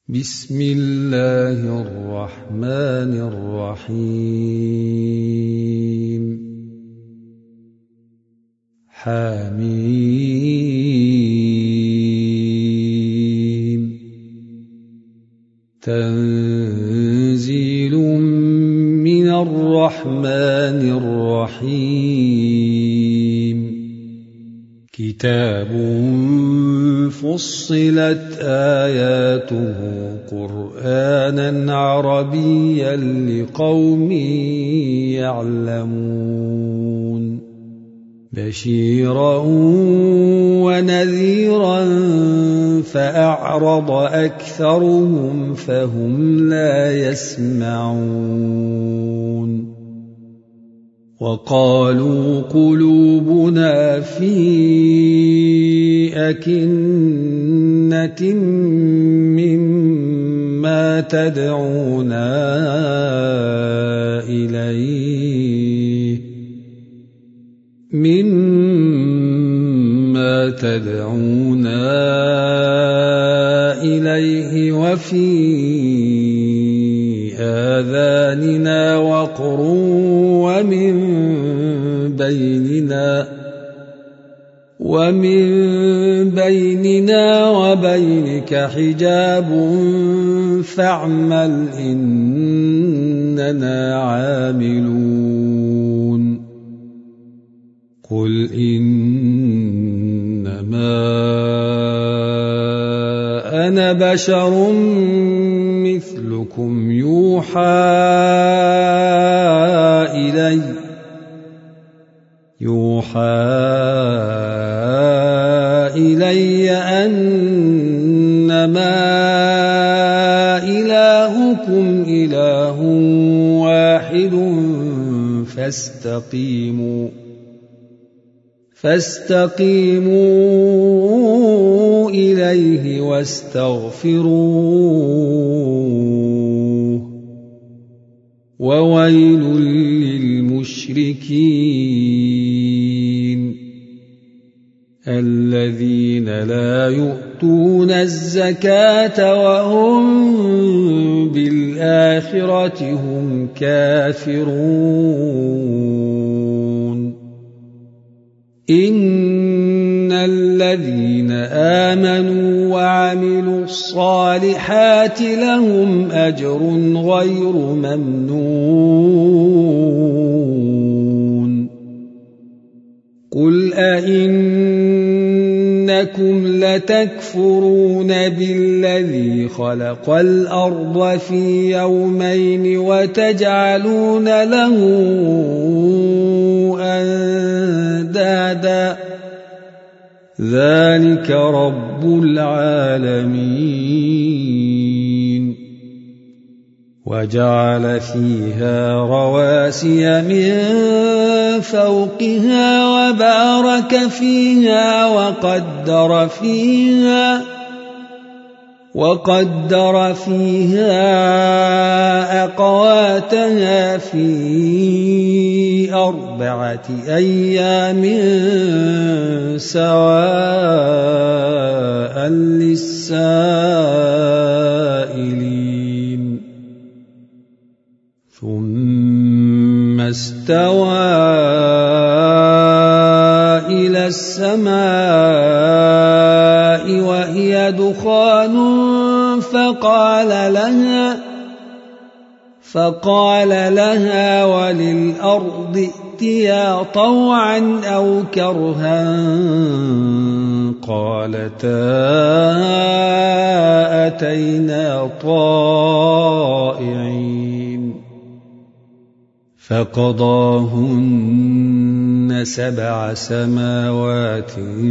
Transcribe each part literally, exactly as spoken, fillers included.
بسم الله الرحمن الرحيم حميم تنزيل من الرحمن الرحيم كتاب فصلت آياته قرآنا عربيا لقوم يعلمون بشيرا ونذيرا فأعرض أكثرهم فهم لا يسمعون وقالوا قلوبنا في أكنة مما تدعونا إليه مما تدعونا إليه وفي آذاننا وقر ومن بيننا ومن بيننا وبينك حجاب فاعمل إننا عاملون قل إنما أنا بشر مثلكم يوحى إلي يوحى إلي أنما إلهكم إله واحد فاستقيموا فاستقيموا إليه واستغفروه وويل للمشركين الذين لا يؤتون الزكاة وهم بالآخرة هم كافرون إن الذين آمنوا وعملوا الصالحات لهم أجر غير ممنون قل أئنكم لتكفرون بالذي خلق الأرض في يومين وتجعلون له أندادا ذلك رب العالمين وجعل فيها رواسي من فوقها وبارك فيها وقدر فيها وقدر فيها أقواتها في أربعة أيام سواء للسائلين ثم استوى إلى السماء وهي دخان فقال لها فقال لها وللأرض ائتيا طوعا أو كرها قالتا أتينا طائعين فقضاهن سبع سماوات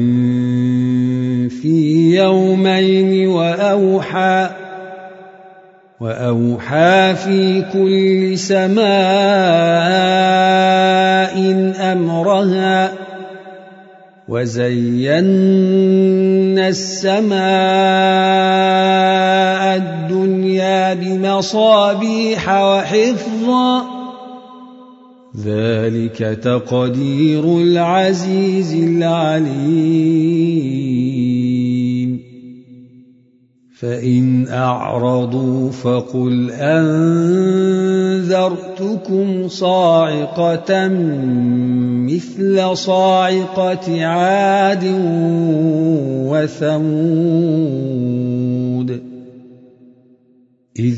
في يومين وأوحى وأوحى في كل سماء أمرها وزينا السماء الدنيا بمصابيح وحفظا ذلك تقدير العزيز العليم فإن أعرضوا فقل أنذرتكم صاعقة مثل صاعقة عاد وثمود إذ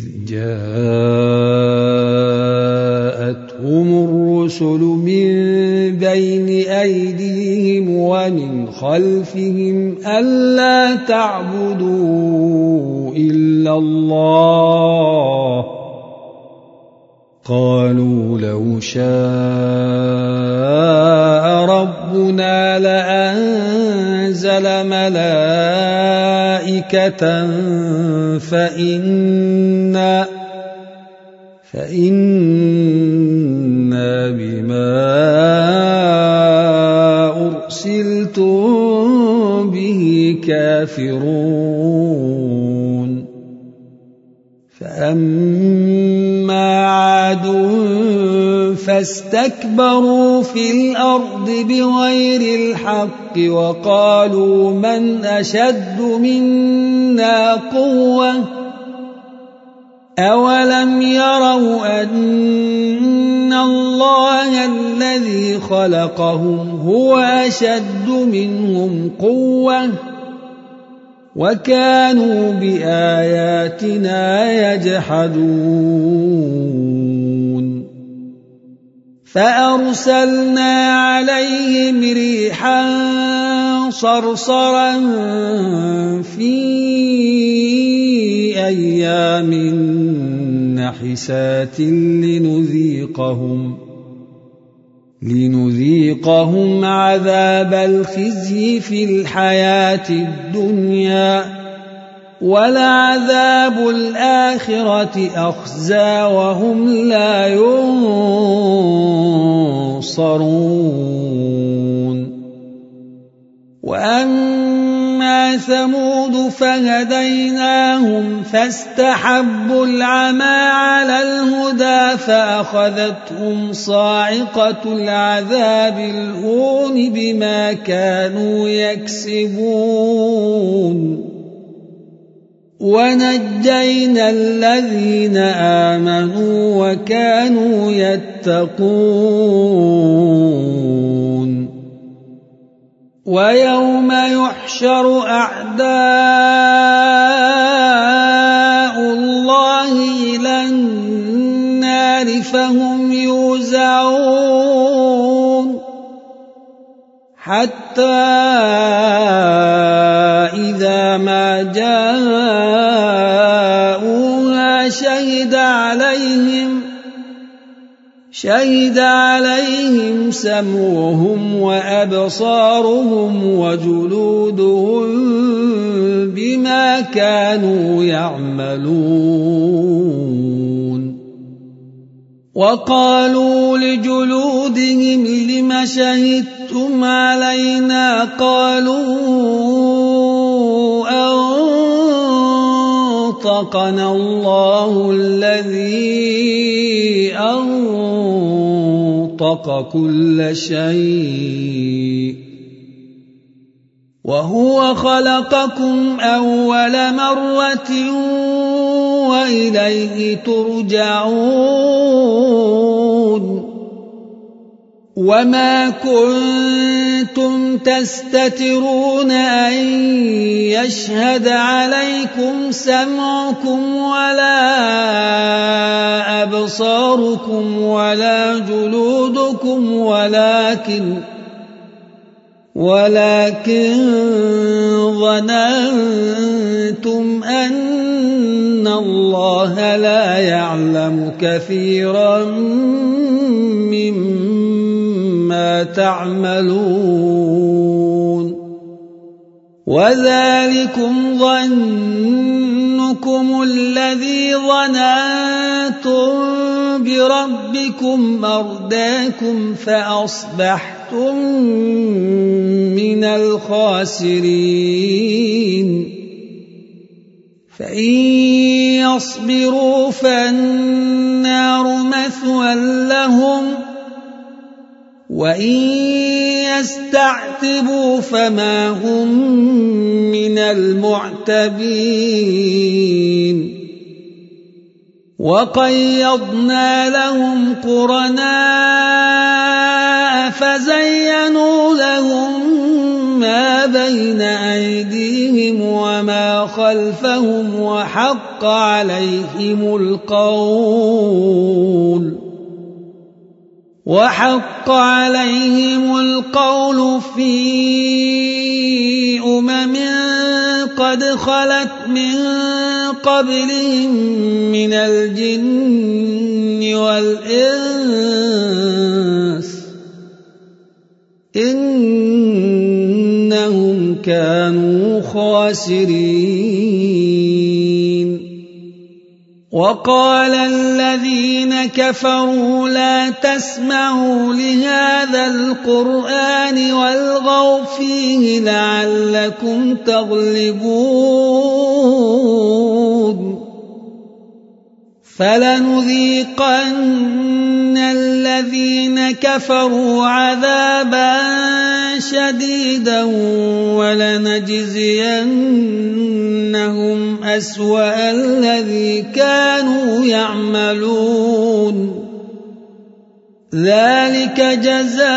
جاءتهم الرسل من بين أيديهم ومن خلفهم ألا تعبدوا إلا الله قالوا لو شاء ربنا لأنزل ملائكة فإنا فإنا بما أرسلتم به كافرون فأما عاد فاستكبروا في الأرض بغير الحق وقالوا من أشد منا قوة أولم يروا أن الله الذي خلقهم هو أشد منهم قوة وكانوا بآياتنا يجحدون فأرسلنا عليهم ريحا صرصرا في أيام نحسات لنذيقهم لنذيقهم عذاب الخزي في الحياة الدنيا ولعذاب الآخرة أخزى وهم لا ينصرون وأما ثمود فهديناهم فاستحبوا العمى على الهدى فأخذتهم صاعقة العذاب الهون بما كانوا يكسبون ونجينا الذين آمنوا وكانوا يتقون ويوم يحشر أعداء الله إلى النار فهم يوزعون حتى إذا ما جاءوها شهد عليهم شهد عليهم سمعهم وأبصارهم وجلودهم بما كانوا يعملون وقالوا لجلودهم لم شهدتم علينا قالوا أنطقنا الله الذي أنطق كل شيء وهو خلقكم أول مرة وإليه ترجعون وما كنتم تستترون أن يشهد عليكم سمعكم ولا أبصاركم ولا جلودكم ولكن ولكن ظننتم أن الله لا يعلم كثيرا مما تعملون وذلكم ظنكم الذي ظننتم بربكم أرداكم فأصبحتم من الخاسرين فإن يصبروا فالنار مثوى لهم وإن يستعتبوا فما هم من المعتبين وقيضنا لهم قرناء فزينوا لهم ما بين أيديهم وما خلفهم وحق عليهم القول وحق عليهم القول في أمم قد خلت من قبلهم من الجن والإنس إنهم كانوا خاسرين وقال الذين كفروا لا تسمعوا لهذا القرآن والغوا فيه لعلكم تغلبون فلنذيقن الذين كفروا عذابا شديدا ولنجزينهم أسوأ الذي كانوا يعملون ذلك جزاء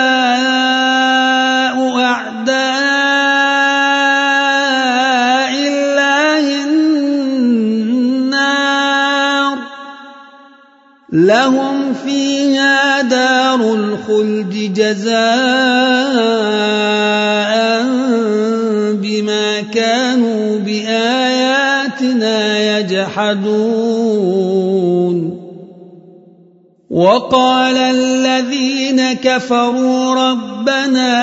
أعداء الله النار لهم فيها دار الخلد جزاء بما كانوا بآياتنا يجحدون وقال الذين كفروا ربنا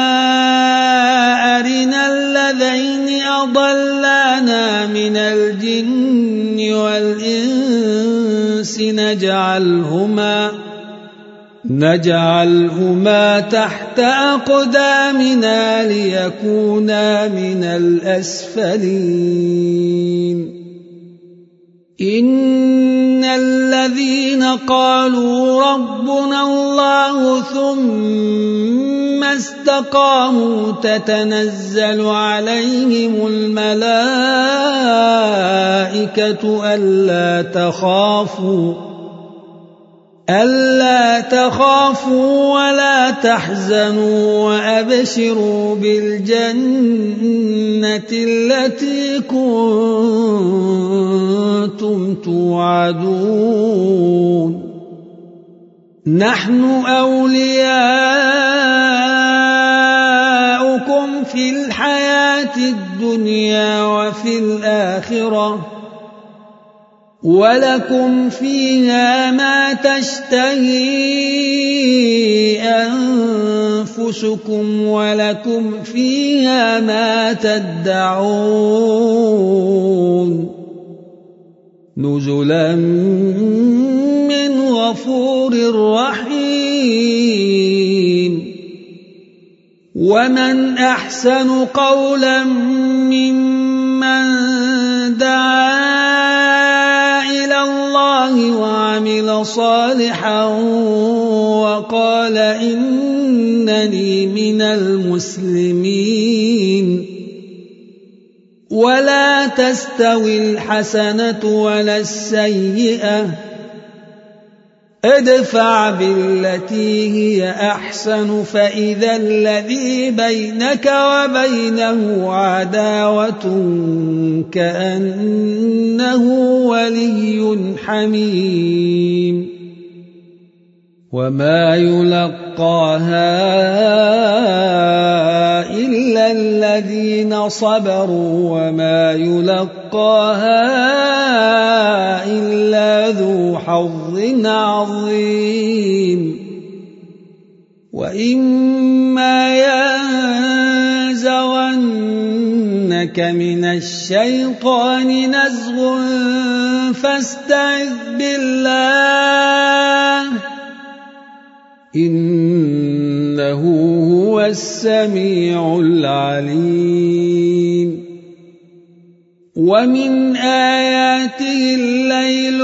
أرنا الذين أضلانا من الجن والإنس نجعلهما نجعلهما تحت أقدامنا ليكونا من الأسفلين إن الذين قالوا ربنا الله ثم استقاموا تتنزل عليهم الملائكة ألا تخافوا ألا تخافوا ولا تحزنوا وأبشروا بالجنة التي كنتم توعدون نحن أولياؤكم في الحياة الدنيا وفي الآخرة ولكم فيها ما تشتهي أنفسكم ولكم فيها ما تدعون نزلا من غفور رحيم ومن أحسن قولا ممن دعا وعمل صالحا وقال إنني من المسلمين ولا تستوي الحسنة ولا السيئة ادفع بالتي هي أحسن فإذا الذي بينك وبينه عداوة كأنه ولي حميم وما يلقاها إلا الذين صبروا وما يلقاها إلا ذو حظ عظيم وإما ينزغنك من الشيطان نزغ فاستعذ بالله إنه هو السميع العليم ومن آياته الليل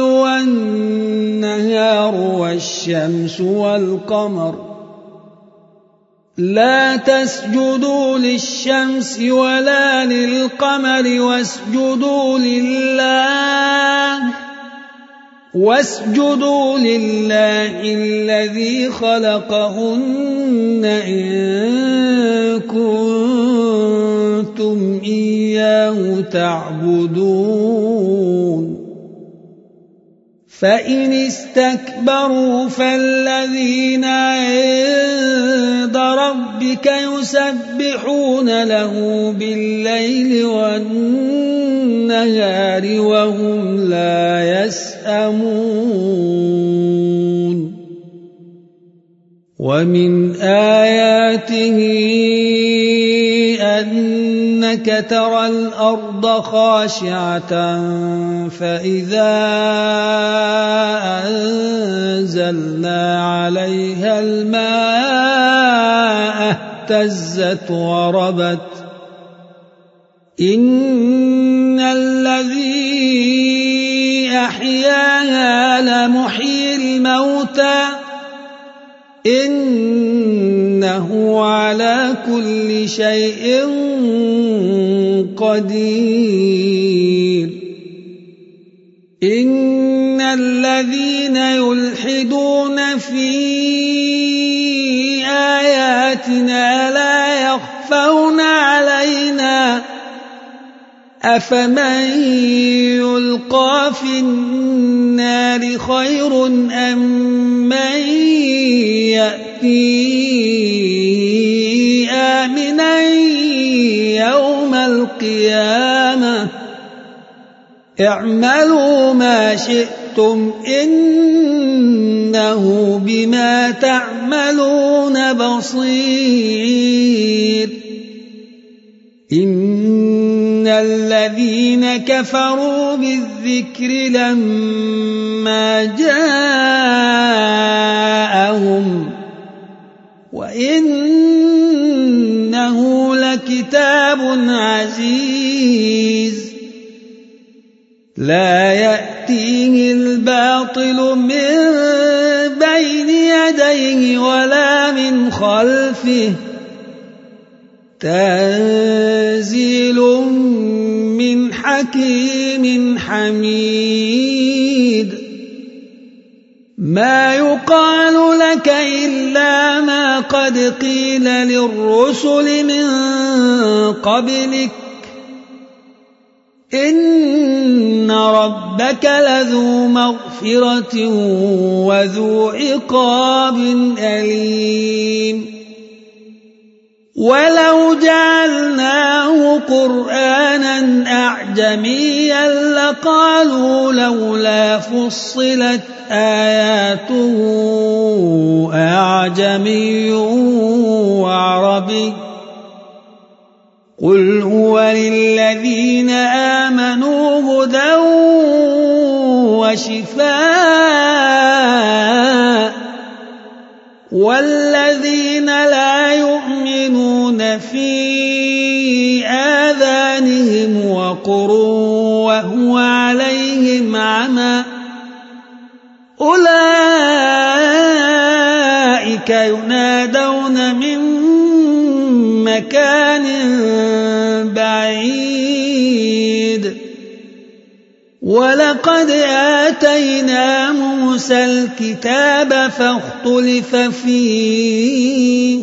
والنهار والشمس والقمر لا تسجدوا للشمس ولا للقمر واسجدوا لله واسجدوا لله الذي خلقهن إن كنتم إياه تعبدون فإن استكبروا فالذين عند ربك يسبحون له بالليل والنهار وهم لا يسأمون ومن آياته أنك ترى الأرض خاشعة فإذا أنزلنا عليها الماء اهتزت وربت إن الذي أحياها لمحيي الموتى إنه على كل شيء قدير إن الذين يلحدون في آياتنا لا يخفون علينا أفمن يلقى في النار خير أم من يأتي آمنا يوم القيامة اعملوا ما شئتم إنه بما تعملون بصير إن الذين كفروا بالذكر لما جاءهم وإنه لكتاب عزيز لا يأتيه الباطل من بين يديه ولا من خلفه تنزيل من حكيم حميد ما يقال لك إلا ما قد قيل للرسل من قبلك إن ربك لذو مغفرة وذو عقاب أليم ولو جعلناه قرآنا أعجميا لقالوا لولا فصلت آياته أعجمي وعربي قل هو للذين آمنوا هدى وشفاء والذين لا يؤمنون في آذانهم وقر وهو عليهم عمى أولئك ينادون من مكان بعيد ولقد آتينا موسى الكتاب فاختلف فيه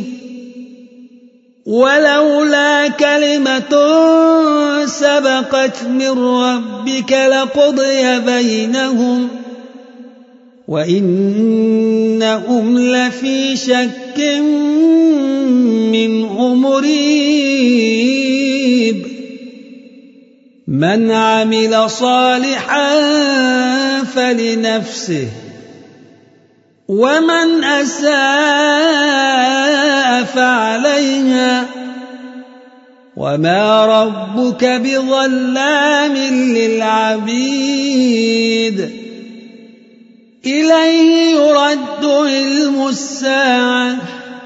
ولولا كلمة سبقت من ربك لقضي بينهم وإنهم لفي شك منه مريب من عمل صالحا فلنفسه ومن أساء فعليها وما ربك بظلام للعبيد إليه يرد علم الساعة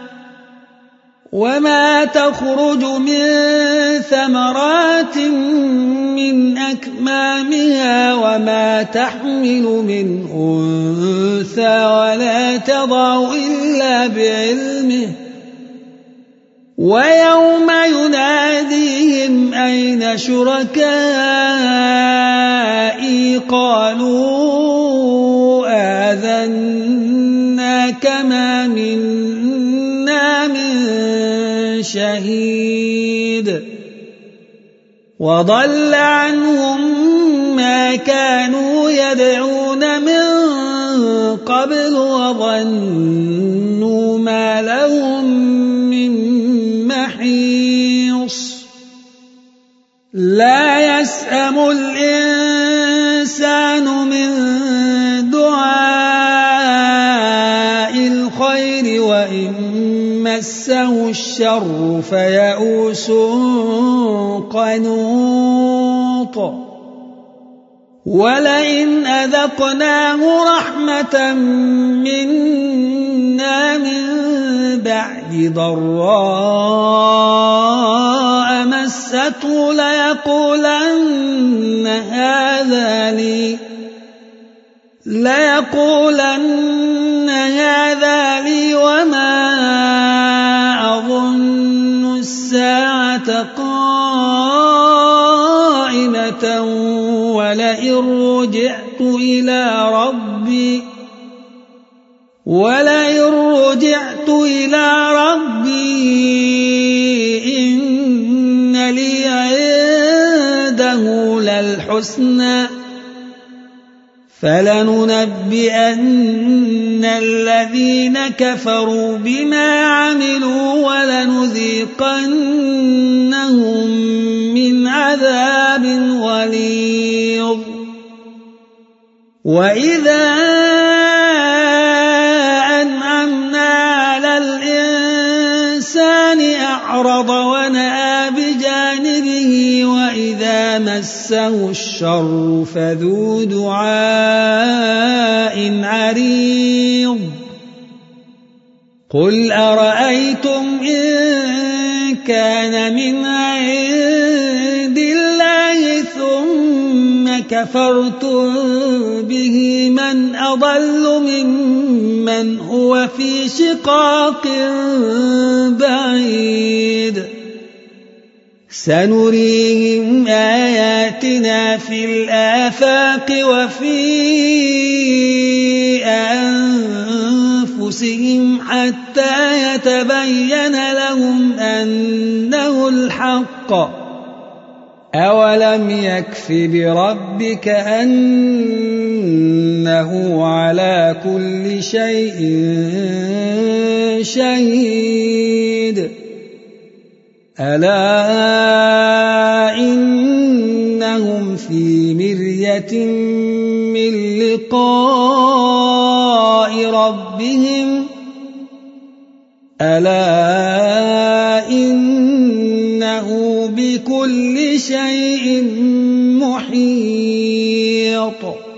وما تخرج من ثمرات من أكمامها وما تحمل من أنثى ولا تضع إلا بعلمه ويوم يناديهم أين شركائي قالوا آذناك ما منا من شهيد وضل عنهم ما كانوا يدعون من قبل وظنوا ما لهم من محيص لا يسأم الإنسان من دعاء الخير وإن مسه الشر فيئوس قنوط ولئن أذقناه رحمة منا من بعد ضراء مسته ليقولن هذا لي ليقولن هذا لي وما أظن الساعة قائمة ولئن رجعت إلى ربي ولئن رجعت إلى ربي إن لي عنده للحسنى فلننبئن الذين كفروا بما عملوا ولنذيقنهم من عذاب غليظ وإذا أنعمنا على الإنسان أعرض ونأى بجانبه وإذا مسه الشر فذو دعاء عريض قل أرأيتم إن كان من عند الله ثم كفرتم به من أضل ممن هو في شقاق بعيد سنريهم آياتنا في الآفاق وفي أنفسهم حتى يتبين لهم أنه الحق أولم يكف بربك أنه على كل شيء شهيد ألا إنهم في مرية من لقاء ربهم ألا إنه بكل شيء محيط